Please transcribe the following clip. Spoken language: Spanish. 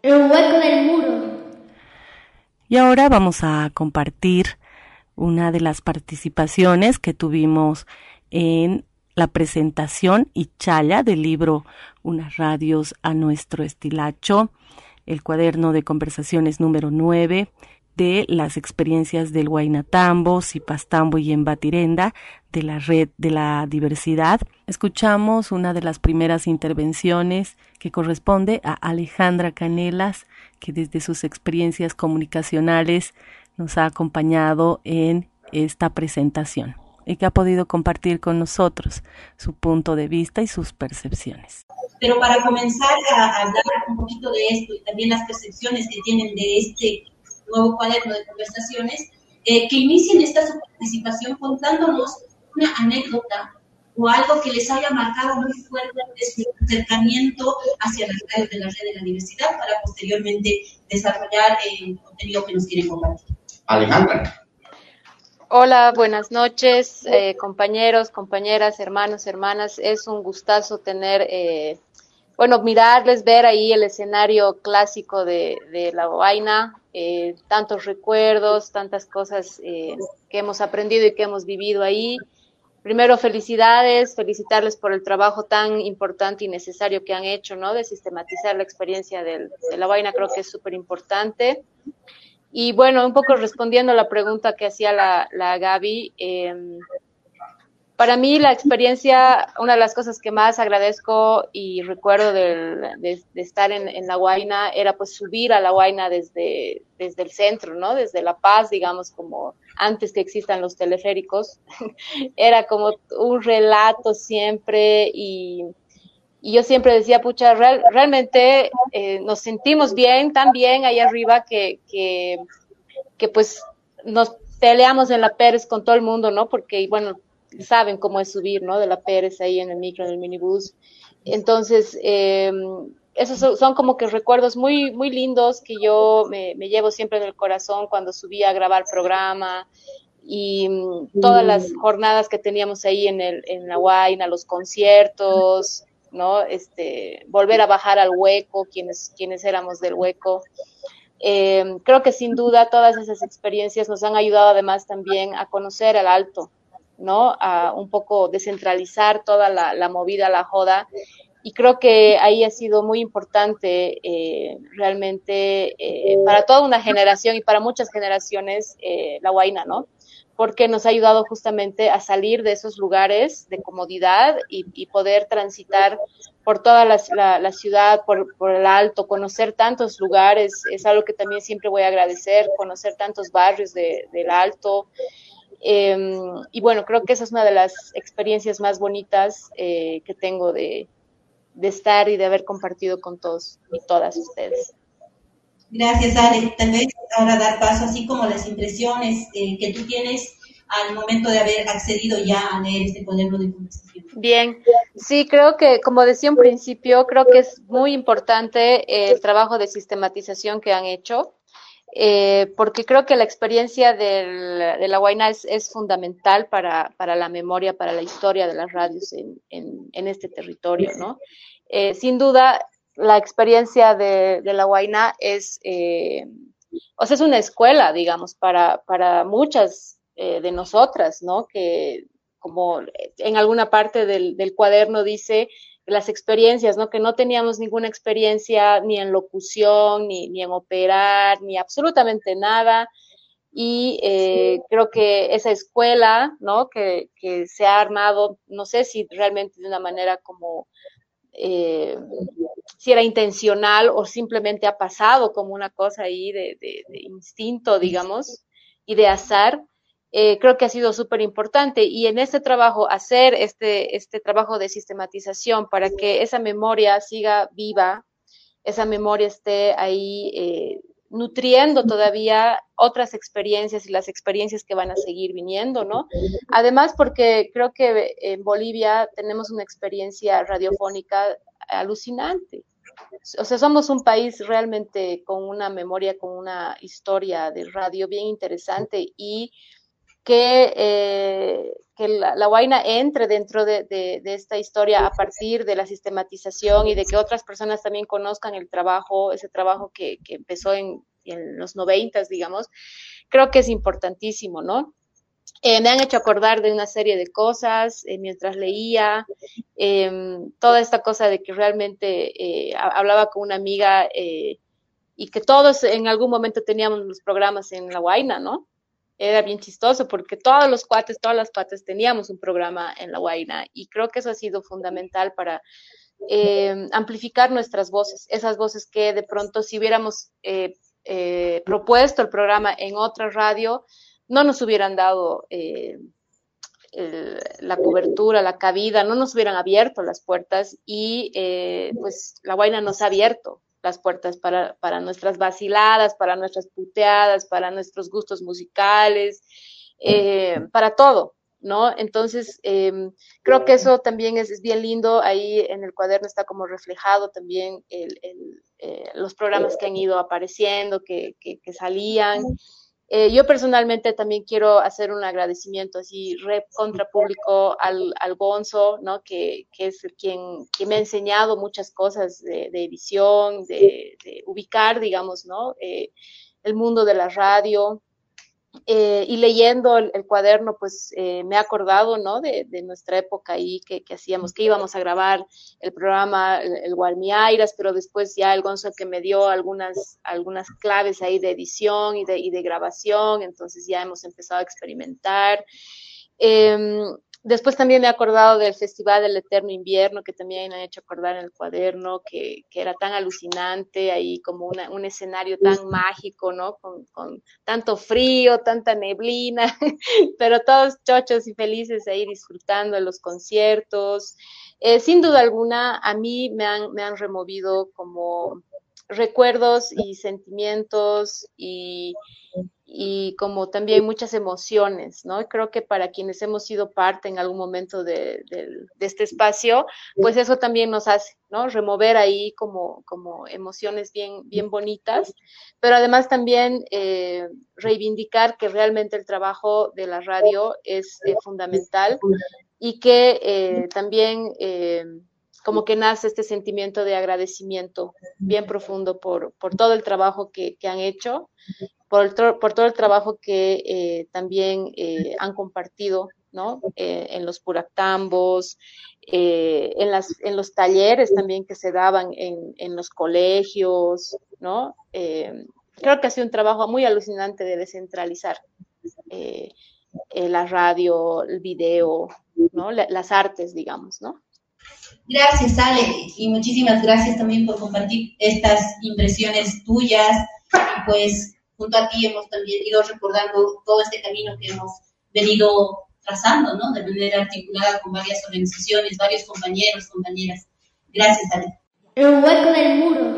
El hueco del muro. Y ahora vamos a compartir una de las participaciones que tuvimos en la presentación y chaya del libro Unas radios a nuestro estilacho, el cuaderno de conversaciones número 9 de las experiencias del Huaynatambo, Cipastambo y Embatirenda de la Red de la Diversidad. Escuchamos una de las primeras intervenciones que corresponde a Alejandra Canelas, que desde sus experiencias comunicacionales nos ha acompañado en esta presentación y que ha podido compartir con nosotros su punto de vista y sus percepciones. Pero para comenzar a hablar un poquito de esto y también las percepciones que tienen de este nuevo cuaderno de conversaciones, que inicien esta su participación contándonos una anécdota o algo que les haya marcado muy fuerte de su acercamiento hacia las redes de la Red de la Diversidad para posteriormente desarrollar el contenido que nos quieren compartir. Alejandra. Hola, buenas noches, compañeros, compañeras, hermanos, hermanas. Es un gustazo tener, mirarles, ver ahí el escenario clásico de La Huayna, tantos recuerdos, tantas cosas que hemos aprendido y que hemos vivido ahí. Primero, felicitarles por el trabajo tan importante y necesario que han hecho, ¿no? De sistematizar la experiencia de La Huayna, creo que es súper importante. Y bueno, un poco respondiendo a la pregunta que hacía la Gaby, para mí la experiencia, una de las cosas que más agradezco y recuerdo de estar en La Huayna era pues subir a La Huayna desde el centro, ¿no? Desde La Paz, digamos, como antes que existan los teleféricos. Era como un relato siempre y yo siempre decía, pucha, realmente nos sentimos bien, tan bien ahí arriba que pues nos peleamos en la Pérez con todo el mundo, ¿no? Porque, bueno, saben cómo es subir, ¿no? De la Pérez ahí en el micro, en el minibús. Entonces, esos son como que recuerdos muy, muy lindos que yo me llevo siempre en el corazón cuando subía a grabar programa y todas las jornadas que teníamos ahí en La Huayna, los conciertos, ¿no? Volver a bajar al hueco, quienes éramos del hueco. Creo que sin duda todas esas experiencias nos han ayudado además también a conocer el Alto, ¿no? A un poco descentralizar toda la movida, la joda, y creo que ahí ha sido muy importante realmente para toda una generación y para muchas generaciones La Huayna, ¿no? Porque nos ha ayudado justamente a salir de esos lugares de comodidad y poder transitar por toda la ciudad, por el Alto, conocer tantos lugares, es algo que también siempre voy a agradecer, conocer tantos barrios del Alto. Y bueno, creo que esa es una de las experiencias más bonitas que tengo de estar y de haber compartido con todos y todas ustedes. Gracias, Ale. Tal vez ahora dar paso, así como las impresiones que tú tienes al momento de haber accedido ya a leer este cuaderno de conversación. Bien, sí, creo que, como decía un principio, creo que es muy importante el trabajo de sistematización que han hecho, porque creo que la experiencia de La Huayna es fundamental para la memoria, para la historia de las radios en este territorio, ¿no? Sin duda, la experiencia de La Huayna es una escuela, digamos, para muchas de nosotras, ¿no? Que como en alguna parte del cuaderno dice las experiencias, ¿no? Que no teníamos ninguna experiencia ni en locución, ni en operar, ni absolutamente nada. Y creo que esa escuela, ¿no? Que se ha armado, no sé si realmente de una manera como si era intencional o simplemente ha pasado como una cosa ahí de instinto, digamos, y de azar. Creo que ha sido súper importante y en este trabajo, hacer este trabajo de sistematización para que esa memoria siga viva, esa memoria esté ahí nutriendo todavía otras experiencias y las experiencias que van a seguir viniendo, ¿no? Además, porque creo que en Bolivia tenemos una experiencia radiofónica alucinante. O sea, somos un país realmente con una memoria, con una historia de radio bien interesante y que la Huayna entre dentro de esta historia a partir de la sistematización y de que otras personas también conozcan ese trabajo que empezó en los 90, digamos, creo que es importantísimo, ¿no? Me han hecho acordar de una serie de cosas mientras leía, toda esta cosa de que realmente hablaba con una amiga y que todos en algún momento teníamos los programas en la Huayna, ¿no? Era bien chistoso porque todos los cuates, todas las patas teníamos un programa en la Huayna y creo que eso ha sido fundamental para amplificar nuestras voces, esas voces que de pronto si hubiéramos propuesto el programa en otra radio, no nos hubieran dado la cobertura, la cabida, no nos hubieran abierto las puertas y pues la Huayna nos ha abierto las puertas para nuestras vaciladas, para nuestras puteadas, para nuestros gustos musicales, para todo, ¿no? Entonces, creo que eso también es bien lindo, ahí en el cuaderno está como reflejado también los programas que han ido apareciendo, que salían. Yo personalmente también quiero hacer un agradecimiento así contra público al Gonzo, ¿no? Que es quien me ha enseñado muchas cosas de edición, de ubicar, digamos, ¿no? El mundo de la radio. Y leyendo el cuaderno, pues me he acordado, ¿no? De nuestra época ahí que hacíamos, que íbamos a grabar el programa, el Gualmiairas, pero después ya el Gonzo que me dio algunas claves ahí de edición y de grabación, entonces ya hemos empezado a experimentar. Después también me he acordado del Festival del Eterno Invierno, que también me han hecho acordar en el cuaderno, que era tan alucinante, ahí como un escenario tan mágico, ¿no? Con tanto frío, tanta neblina, pero todos chochos y felices ahí disfrutando de los conciertos. Sin duda alguna, a mí me han removido como recuerdos y sentimientos y como también muchas emociones, ¿no? Creo que para quienes hemos sido parte en algún momento de este espacio, pues eso también nos hace, ¿no? Remover ahí como emociones bien bonitas, pero además también reivindicar que realmente el trabajo de la radio es fundamental y que también como que nace este sentimiento de agradecimiento bien profundo por todo el trabajo que han hecho, por todo el trabajo que también han compartido, ¿no? En los puractambos, en los talleres también que se daban en los colegios, ¿no? Creo que ha sido un trabajo muy alucinante de descentralizar la radio, el video, ¿no? Las artes, digamos, ¿no? Gracias, Ale, y muchísimas gracias también por compartir estas impresiones tuyas. Y pues junto a ti hemos también ido recordando todo este camino que hemos venido trazando, ¿no? De manera articulada con varias organizaciones, varios compañeros, compañeras. Gracias, Ale. El hueco del muro.